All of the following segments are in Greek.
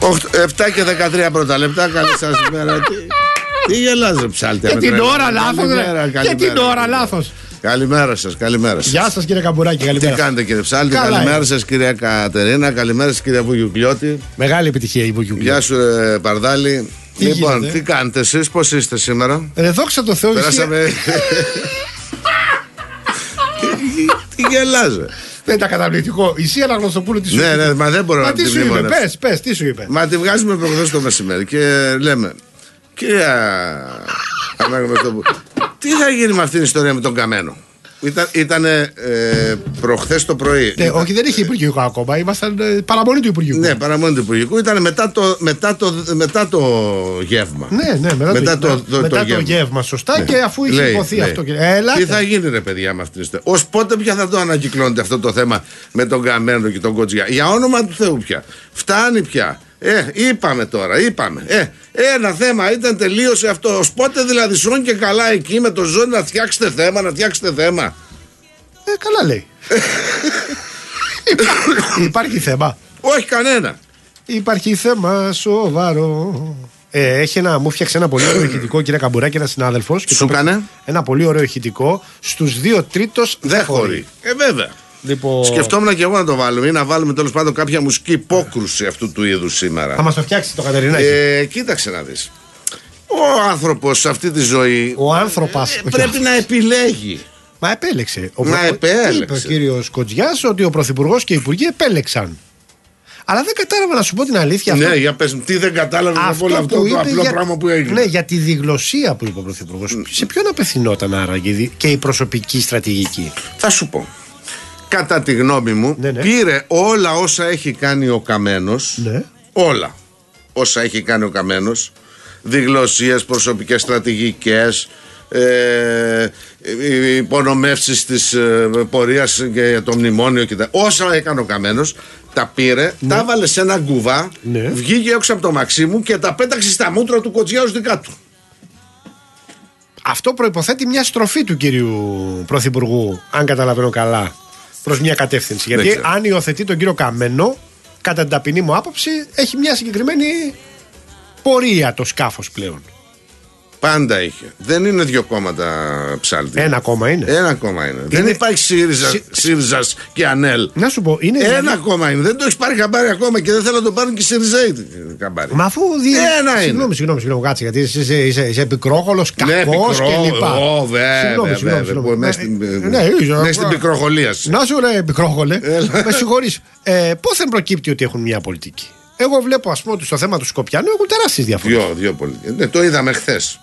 7 και 13 πρώτα λεπτά. Καλή σας ημέρα. Τι γελάς ρε ψάλτη? Και την ώρα λάθος. Και την ώρα λάθος. Καλημέρα σας, καλημέρα σας. Γεια σας κύριε Καμπουράκη, καλημέρα. Τι κάνετε κύριε Ψάλτη? Καλημέρα σας κυρία Κατερίνα, καλημέρα σας κυρία Βουγιουκλιώτη. Μεγάλη επιτυχία η Βουγιουκλιώτη. Γεια σου Παρδάλη. Λοιπόν, τι κάνετε εσείς, πώς είστε σήμερα? Δόξα τω Θεώ. Πέρασαμε. Τι γελάζε? Δεν ήταν καταπληκτικό. Η Σία Αναγνωστοπούλου τι σου είπε? Ναι, μα δεν μπορώ να τη σου είπε. Πες, τι σου είπε? Μα τη βγάζουμε προχθές το μεσημέρι και λέμε, κυρία Αναγνωστοπούλου, τι θα γίνει με αυτήν την ιστορία με τον Καμένο? Ήταν προχθές το πρωί. Ναι, όχι, δεν είχε υπουργικό ακόμα. Ήμασταν παραμονή του υπουργικού. Ναι, παραμονή του υπουργικού. Ήταν μετά το γεύμα. Ναι, μετά το γεύμα, σωστά. Ναι. Και αφού είχε υποθεί αυτό. Τι θα γίνει ρε παιδιά με αυτήν την ιστορία? Ως πότε πια θα το ανακυκλώνετε αυτό το θέμα με τον Καμένο και τον Κοτζιά? Για όνομα του Θεού πια. Φτάνει πια. Είπαμε τώρα. Ένα θέμα ήταν, τελείωσε αυτό. Ως πότε δηλαδή? Σόν και καλά εκεί με το ζώνη να φτιάξετε θέμα. Καλά λέει. Υπάρχει θέμα? Όχι κανένα. Υπάρχει θέμα σοβαρό. Μου φτιάξε ένα πολύ ωραίο ηχητικό, κύριε Καμπουράκη, ένα συνάδελφος. Σου έκανε ένα πολύ ωραίο ηχητικό. Στους 2/3 δεν χωρεί. Βέβαια. Λοιπόν... Σκεφτόμουν και εγώ να το βάλουμε ή να βάλουμε τέλος πάντων κάποια μουσική υπόκρουση αυτού του είδους σήμερα. Θα μας το φτιάξει το Κατερινάκι. Κοίταξε να δεις. Ο άνθρωπος σε αυτή τη ζωή πρέπει να επιλέγει. Μα επέλεξε. Είπε ο κύριος Κοτζιάς ότι ο Πρωθυπουργός και οι Υπουργοί επέλεξαν. Αλλά δεν κατάλαβα, να σου πω την αλήθεια. Ναι, για πες μου, τι δεν κατάλαβα από όλο αυτό το απλό πράγμα που έγινε? Ναι, για τη διγλωσία που είπε ο Πρωθυπουργός. Σε ποιον απευθυνόταν άραγε και η προσωπική στρατηγική? Θα σου πω. Κατά τη γνώμη μου, πήρε όλα όσα έχει κάνει ο Καμένος. Ναι. Όλα όσα έχει κάνει ο Καμένος. Διγλωσίες, προσωπικές στρατηγικές, υπονομεύσεις της πορείας και το μνημόνιο και όσα έκανε ο Καμένος, τα πήρε, τα έβαλε σε ένα γκουβά, βγήκε έξω από το Μαξίμου και τα πέταξε στα μούτρα του Κοτζιά ως δικά του. Αυτό προϋποθέτει μια στροφή του κύριου Πρωθυπουργού, αν καταλαβαίνω καλά, προς μια κατεύθυνση. Γιατί αν υιοθετεί τον κύριο Καμένο, κατά την ταπεινή μου άποψη, έχει μια συγκεκριμένη πορεία το σκάφος πλέον. Πάντα είχε. Δεν είναι δύο κόμματα Ψάλτη. Ένα κόμμα είναι. Δεν υπάρχει ΣΥΡΙΖΑς και ΑΝΕΛ. Να σου πω, είναι ένα κόμμα είναι. Δεν το έχει πάρει χαμπάρι ακόμα και δεν θέλω να το πάρουν και οι ΣΥΡΙΖΑΙ χαμπάρι. Μα αφού Συγγνώμη, κάτσε, γιατί είσαι επικρόχολος, κακός κλπ. Βέβαια. Μέσα στην πικροχολία. Να σου λέει επικρόχολε. Με συγχωρείς. Πώς δεν προκύπτει ότι έχουν μια πολιτική? Εγώ βλέπω, ας πούμε, ότι στο θέμα του Σκοπιανού έχουν τεράστιες διαφορές. Δύο πολιτικές. Το είδαμε χθες.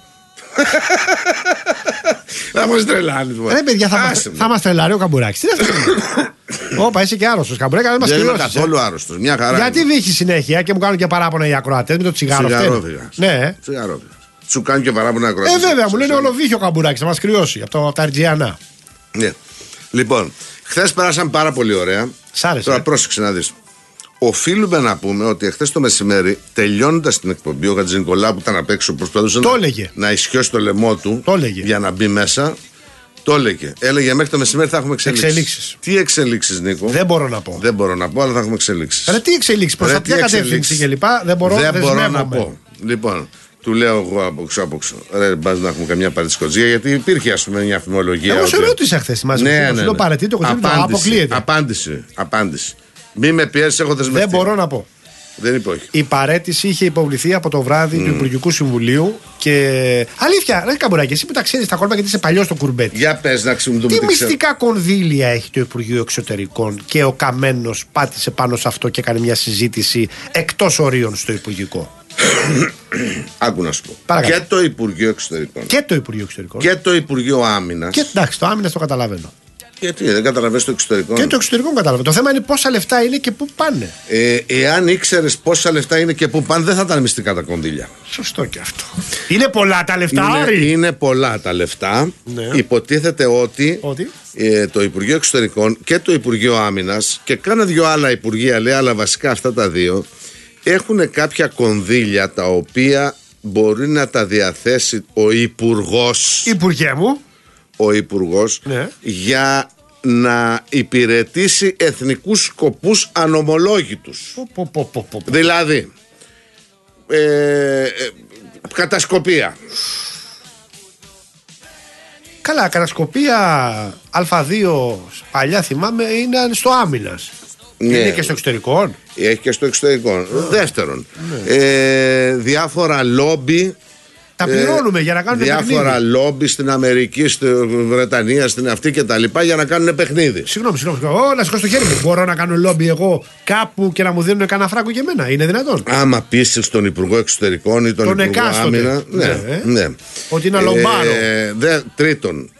Θα μας τρελάνει. Ρε παιδιά, θα μας τρελάρει ο Καμπουράκης. Τι να Όπα, είσαι και άρρωστος, Καμπουράκη. Δεν είμαι καθόλου άρρωστος. Μια χαρά. Γιατί βήχει συνέχεια και μου κάνουν και παράπονα οι ακροατές με το τσιγάρο? Ναι. Σου κάνουν και παράπονα οι ακροατές. Βέβαια, μου λένε όλο βήχει ο Καμπουράκης, θα μας κρυώσει από τα Αργιανά. Ναι. Λοιπόν, χθες περάσαμε πάρα πολύ ωραία. Τώρα πρόσεξε να δεις. Οφείλουμε να πούμε ότι εχθές το μεσημέρι, τελειώνοντας την εκπομπή, ο Χατζηνικολάου που ήταν απ' έξω προσπαθούσε να ισιώσει το λαιμό του για να μπει μέσα. Το έλεγε. Έλεγε μέχρι το μεσημέρι θα έχουμε εξελίξεις. Τι εξελίξεις, Νίκο? Δεν μπορώ να πω. Δεν μπορώ να πω, αλλά θα έχουμε εξελίξεις. Αλλά τι εξελίξεις, προς τα ποια κατεύθυνση και λοιπά? Δεν μπορώ να πω. Λοιπόν, του λέω εγώ από έξω. Ρε, μπας να έχουμε καμιά παρατησκοτζία, γιατί υπήρχε ας πούμε μια αφημολογία. Εγώ σε ρώτησα χθες μαζί μου. Το παρετήτω, αποκλείεται. Απάντηση. Μη με πιέσεις, έχω δεσμευτεί. Δεν μπορώ να πω. Δεν είπε όχι. Η παρέτηση είχε υποβληθεί από το βράδυ του Υπουργικού Συμβουλίου και. Αλήθεια, ρε Καμπουράκη, εσύ που τα ξέρεις τα κόλπα γιατί είσαι παλιός στο κουρμπέτι. Για πες να ξυμνούμε. Τι μυστικά κονδύλια έχει το Υπουργείο Εξωτερικών και ο Καμένος πάτησε πάνω σε αυτό και έκανε μια συζήτηση εκτός ορίων στο Υπουργικό? Άκου να σου πω. Παρακαλώ. Και το Υπουργείο Εξωτερικών. Και το Υπουργείο Άμυνας. Και εντάξει, το Άμυνας το καταλαβαίνω. Γιατί δεν καταλαβαίνεις το εξωτερικό? Και το εξωτερικό καταλαβαίνω. Το θέμα είναι πόσα λεφτά είναι και πού πάνε. Εάν ήξερες πόσα λεφτά είναι και πού πάνε, δεν θα ήταν μυστικά τα κονδύλια. Σωστό και αυτό. Είναι πολλά τα λεφτά, είναι πολλά τα λεφτά. Ναι. Υποτίθεται ότι το Υπουργείο Εξωτερικών και το Υπουργείο Άμυνας και κάνα δυο άλλα υπουργεία, λέει, αλλά βασικά αυτά τα δύο έχουν κάποια κονδύλια τα οποία μπορεί να τα διαθέσει ο Υπουργός. Υπουργέ μου. Ο Υπουργός, ναι, για να υπηρετήσει εθνικούς σκοπούς ανομολόγητους. Δηλαδή, κατασκοπία. Καλά, κατασκοπία Α2 παλιά θυμάμαι είναι στο άμυνας. Ναι. Είναι και στο εξωτερικό. Έχει και στο εξωτερικό. Δεύτερον, διάφορα λόμπι. Τα πληρώνουμε για να κάνουν διάφορα παιχνίδι. λόμπι στην Αμερική, στην Βρετανία, στην αυτή και τα λοιπά για να κάνουν παιχνίδι. Συγγνώμη. Να σηκώσω το χέρι μου. Μπορώ να κάνω λόμπι εγώ κάπου και να μου δίνουν κανένα φράγκο για μένα? Είναι δυνατόν? Άμα πείσει τον Υπουργό Εξωτερικών ή τον Υπουργό Άμυνα. Ναι. Ότι είναι λομπάρο. Τρίτον,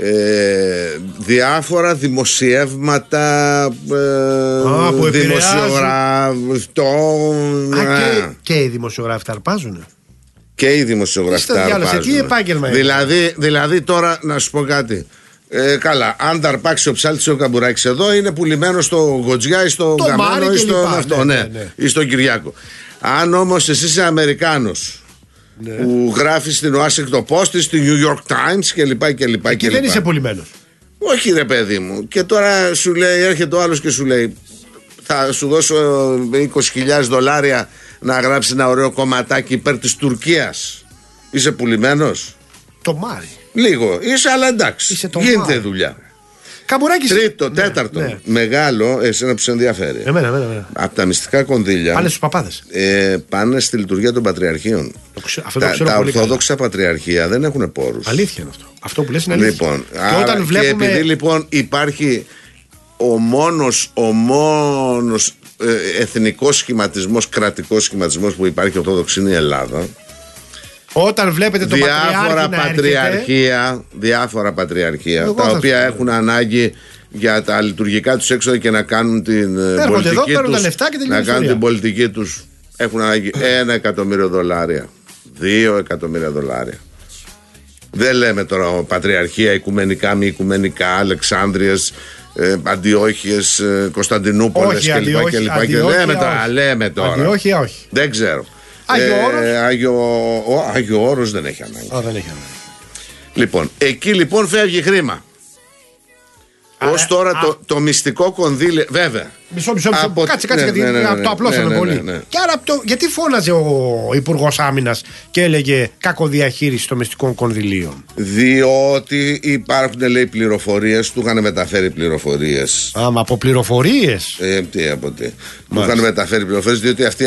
διάφορα δημοσιεύματα, δημοσιογράφων. Και οι δημοσιογράφοι τα αρπάζουν. Και οι δημοσιογράφοι τα αρπάζουν. Τι επάγγελμα είναι? Δηλαδή τώρα να σου πω κάτι. Καλά, αν τα αρπάξει ο ψάλτης ο Καμπουράκης εδώ, είναι πουλημένο στο Γοτζιά ή στο Γαμμένο ή στο αυτό, ή στον Κυριάκο. Αν όμως εσύ είσαι Αμερικάνος, που γράφει στην Washington Post, στη New York Times κλπ. Εκεί δεν είσαι πουλημένος. Όχι ρε παιδί μου. Και τώρα σου λέει, έρχεται ο άλλος και σου λέει, θα σου δώσω $20,000 να γράψει ένα ωραίο κομματάκι υπέρ της Τουρκίας. Είσαι πουλημένος? Το μάρι. Λίγο είσαι, αλλά εντάξει, γίνεται δουλειά. Καμπουράκης. Τρίτο, τέταρτο, μεγάλο, εσένα που σε ενδιαφέρει. Εμένα. Από τα μυστικά κονδύλια πάνε στους παπάδες. Πάνε στη λειτουργία των πατριαρχείων. Τα ορθόδοξα πατριαρχεία δεν έχουν πόρους. Αλήθεια είναι αυτό. Αυτό που λες είναι αλήθεια. Λοιπόν, και επειδή λοιπόν υπάρχει ο μόνος εθνικός σχηματισμός, κρατικός σχηματισμός που υπάρχει ορθόδοξη είναι η Ελλάδα. Όταν βλέπετε το διάφορα πατριαρχεία τα οποία έχουν ανάγκη για τα λειτουργικά τους έξοδα και να κάνουν την πολιτική τους, να κάνουν την πολιτική τους, έχουν ανάγκη $1 εκατομμύριο, $2 εκατομμύρια. Δεν λέμε τώρα πατριαρχία οικουμενικά, μη οικουμενικά, Αλεξάνδριες, Αντιόχειες, Κωνσταντινούπολες κλπ. Λέμε τώρα. Αντιόχεια όχι. Δεν ξέρω. Άγιο Όρος δεν έχει ανάγκη. Λοιπόν, εκεί λοιπόν φεύγει χρήμα. Ως τώρα το μυστικό κονδύλι, βέβαια. Μισό. Κάτσε, το απλώσαμε πολύ. Και άρα γιατί φώναζε ο Υπουργός Άμυνας και έλεγε κακοδιαχείριση των μυστικών κονδυλίων? Διότι υπάρχουν, λέει, πληροφορίες, του είχαν μεταφέρει πληροφορίες. Από πληροφορίες? Του είχαν μεταφέρει πληροφορίες, διότι αυτοί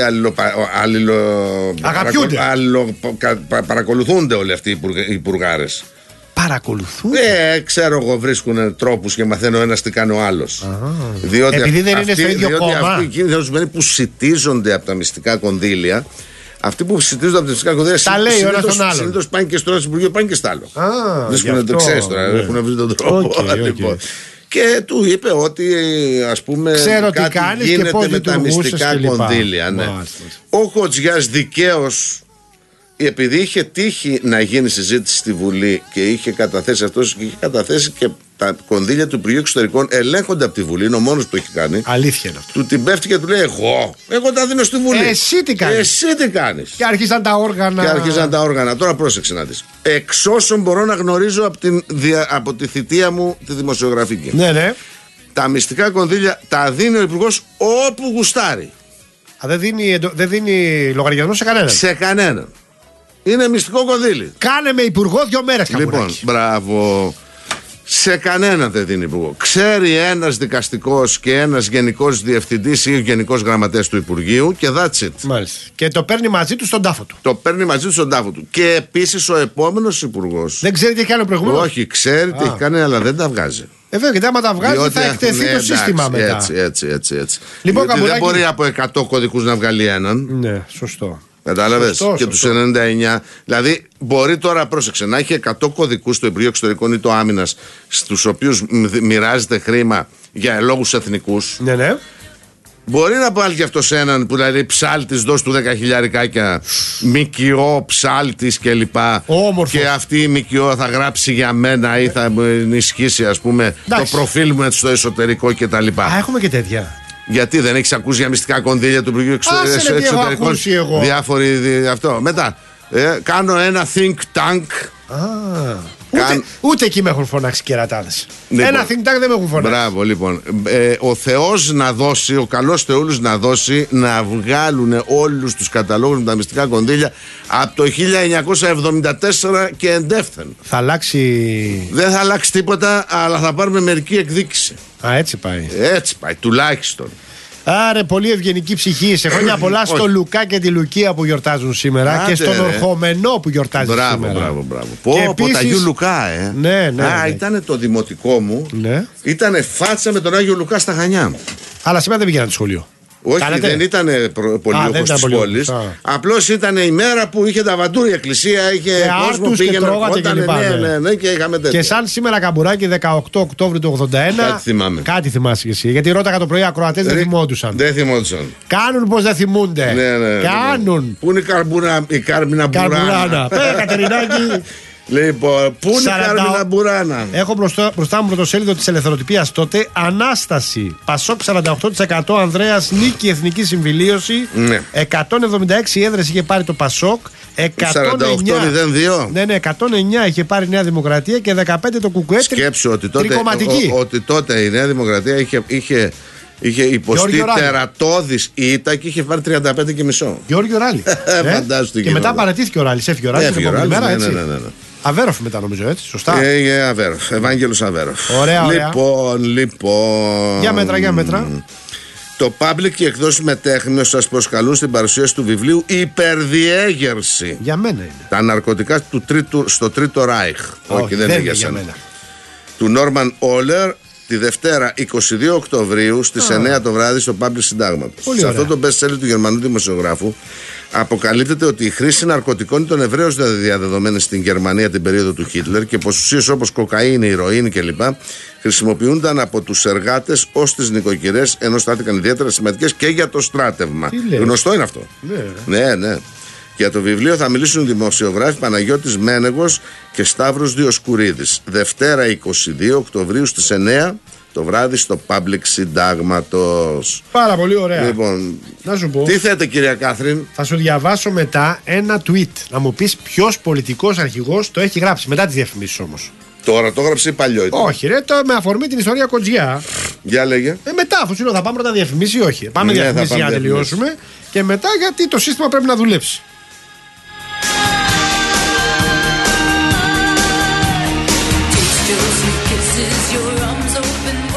παρακολουθούνται όλοι αυτοί οι υπουργάρες. Παρακολουθούν. Ξέρω εγώ, βρίσκουν τρόπους και μαθαίνω ένας τι κάνει ο άλλος. Επειδή δεν είναι στο ίδιο κόμμα. Αυτοί που σιτίζονται από τα μυστικά κονδύλια, αυτοί που σιτίζονται από τα μυστικά κονδύλια, συνήθως πάνε και στο άλλο Υπουργείο, πάνε και στο άλλο. Βρίσκουν, το ξέρεις τώρα, έχουν βρει τον τρόπο. Και του είπε ότι, ας πούμε, κάτι γίνεται με τα μυστικά κονδύλια. Ο Χοτζιάς δικαίως, επειδή είχε τύχει να γίνει συζήτηση στη Βουλή και είχε καταθέσει αυτός και είχε καταθέσει και τα κονδύλια του Υπουργείου Εξωτερικών ελέγχονται από τη Βουλή, είναι ο μόνος που έχει κάνει. Αλήθεια είναι αυτό. Του την πέφτει και του λέει: Εγώ τα δίνω στη Βουλή. Εσύ τι κάνεις. Και άρχισαν τα όργανα. Τώρα πρόσεξε να δεις. Εξ όσων μπορώ να γνωρίζω από τη θητεία μου τη δημοσιογραφική. Ναι. Τα μυστικά κονδύλια τα δίνει ο Υπουργός όπου γουστάρει. Δεν δίνει λογαριασμό σε κανέναν. Είναι μυστικό κονδύλι. Κάνε με υπουργό 2 μέρες. Λοιπόν, μπράβο. Σε κανέναν δεν δίνει υπουργό. Ξέρει ένας δικαστικός και ένας γενικός διευθυντής ή γενικός γραμματέας του Υπουργείου και that's it. Μάλιστα. Και το παίρνει μαζί του στον τάφο του. Και επίσης ο επόμενος υπουργός. Δεν ξέρει τι έχει κάνει ο προηγούμενος. Όχι, ξέρει τι έχει κάνει, αλλά δεν τα βγάζει. Βέβαια, γιατί άμα τα βγάζει θα εκτεθεί το σύστημα μετά. Έτσι. Λοιπόν, δεν μπορεί από 100 κωδικούς να βγάλει έναν. Ναι, σωστό. Κατάλαβες, και τους 99. Δηλαδή, μπορεί τώρα, πρόσεξε, να έχει 100 κωδικούς στο Υπουργείο Εξωτερικών ή το Άμυνας, στους οποίους μοιράζεται χρήμα για λόγους εθνικούς. Ναι. Μπορεί να βάλει και αυτό σε έναν που δηλαδή ψάλτης, δώσ' του 10.000, ΜΚΟ, ψάλτης κλπ. Και αυτή η ΜΚΟ θα γράψει για μένα ή θα ενισχύσει, ας πούμε, το προφίλ μου στο εσωτερικό κτλ. Έχουμε και τέτοια. Γιατί δεν έχεις ακούσει για μυστικά κονδύλια του Υπουργείου Εξωτερικών? Διάφοροι αυτό. Μετά κάνω ένα think tank. Ούτε εκεί με έχουν φωνάξει κερατάδες. Λοιπόν, ένα think tank δεν με έχουν φωνάξει. Μπράβο, λοιπόν. Ο Θεός να δώσει, ο καλός Θεούλης να δώσει, να βγάλουν όλους τους καταλόγους με τα μυστικά κονδύλια από το 1974 και εντεύθεν. Θα αλλάξει. Δεν θα αλλάξει τίποτα, αλλά θα πάρουμε μερική εκδίκηση. Α, έτσι πάει. Έτσι πάει, τουλάχιστον. Άρε, πολύ ευγενική ψυχή. Σε χρόνια πολλά στο Λουκά και τη Λουκία που γιορτάζουν σήμερα. Και στον Ορχομενό που γιορτάζει σήμερα. Μπράβο. Πω, τα Αγίου Λουκά, Ναι. Ήταν το δημοτικό μου. Ναι. Ήτανε φάτσα με τον Άγιο Λουκά στα Γανιά. Αλλά σήμερα δεν πήγαιναν σχολείο. Όχι, δεν ήταν πολιόχος της πόλης. Απλώς ήταν η μέρα που είχε τα βαντούρια η εκκλησία, είχε κόσμο που πήγαινε ναι, και είχαμε τέτοια. Και σαν σήμερα καμπουράκι 18 Οκτώβρη του 81. Κάτι θυμάμαι. Κάτι θυμάσαι εσύ. Γιατί ρώταγα το πρωί ακροατές, δεν θυμόντουσαν. Κάνουν πως δεν θυμούνται. Ναι. Κάνουν. Πού είναι η Κάρμινα Μπουράνα. Πέρα Κατερινάκη. Λοιπόν, πού είναι η Κάρμινα Μπουράνα. Έχω μπροστά μου πρωτοσέλιδο της Ελευθεροτυπίας τότε. Ανάσταση. Πασόκ 48%. Ανδρέας Νίκη Εθνική Συμφιλίωση. 176 έδρες είχε πάρει το Πασόκ. 48-02. Ναι, 109 είχε πάρει η Νέα Δημοκρατία και 15 το Κουκουέ. Σκέψου ότι τότε η Νέα Δημοκρατία είχε υποστεί τερατώδης ήττα και είχε πάρει 35,5. Γιώργιο Ράλι. Και μετά παρατήθηκε ο Ράλι. Έφυγε ο Ράλι την επόμενη μέρα. Αβέροφ μετά νομίζω, έτσι, σωστά. Αβέροφ, Ευάγγελος Αβέροφ. Ωραία. Λοιπόν. Για μέτρα. Το public και εκδόσεις Μετέχνιος σας προσκαλούν στην παρουσίαση του βιβλίου «Υπερδιέγερση». Για μένα είναι. Τα ναρκωτικά στο Τρίτο Ράιχ. Όχι, δεν είναι για σένα. Του Νόρμαν Όλερ. Τη Δευτέρα 22 Οκτωβρίου στις 9 το βράδυ στο Public Συντάγματος. Σε αυτό το best seller του Γερμανού δημοσιογράφου αποκαλύπτεται ότι η χρήση ναρκωτικών ήταν ευρέως διαδεδομένη στην Γερμανία την περίοδο του Χίτλερ και πως ουσίες όπως κοκαίνη, ηρωίνη κλπ. Χρησιμοποιούνταν από τους εργάτες ως τις νοικοκυρές, ενώ στάθηκαν ιδιαίτερα σημαντικές και για το στράτευμα. Γνωστό είναι αυτό. Ναι. Για το βιβλίο θα μιλήσουν οι δημοσιογράφοι Παναγιώτης Μένεγος και Σταύρος Διοσκουρίδης. Δευτέρα 22 Οκτωβρίου στις 9 το βράδυ στο Public Συντάγματος. Πάρα πολύ ωραία. Λοιπόν, να σου πω. Τι θέτε κυρία Κάθριν? Θα σου διαβάσω μετά ένα tweet. Να μου πεις ποιος πολιτικός αρχηγός το έχει γράψει. Μετά τις διαφημίσεις όμως. Τώρα το έγραψε ή παλιό ήταν? Όχι ρε, με αφορμή την ιστορία Κοντζιά. Για λέγε. Μετά αφού σου λέω θα πάμε πρώτα διαφημίσεις ή όχι. Πάμε διαφημίσεις για να τελειώσουμε. Και μετά γιατί το σύστημα πρέπει να δουλέψει. Your arms open